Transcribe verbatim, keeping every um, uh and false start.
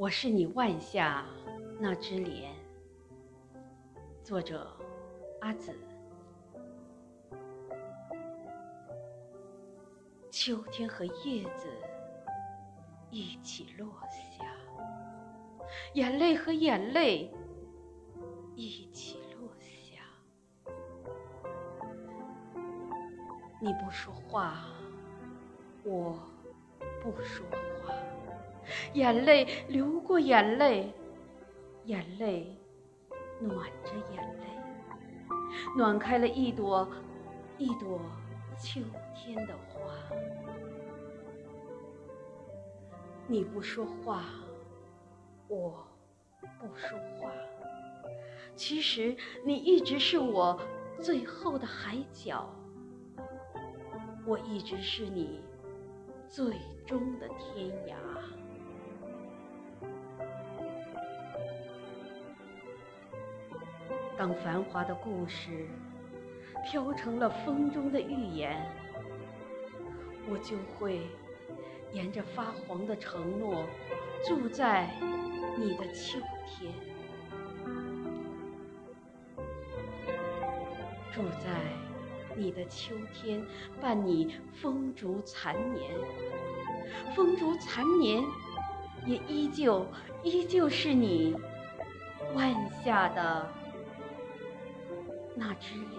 我是你腕下那只莲。作者阿紫。秋天和叶子一起落下，眼泪和眼泪一起落下。你不说话，我不说话，眼泪流过眼泪，眼泪暖着眼泪，暖开了一朵一朵秋天的花。你不说话，我不说话，其实你一直是我最后的海角，我一直是你最终的天涯。当繁华的故事飘成了风中的预言，我就会沿着发黄的承诺住在你的秋天，住在你的秋天，伴你风烛残年。风烛残年也依旧依旧是你腕下的那只莲。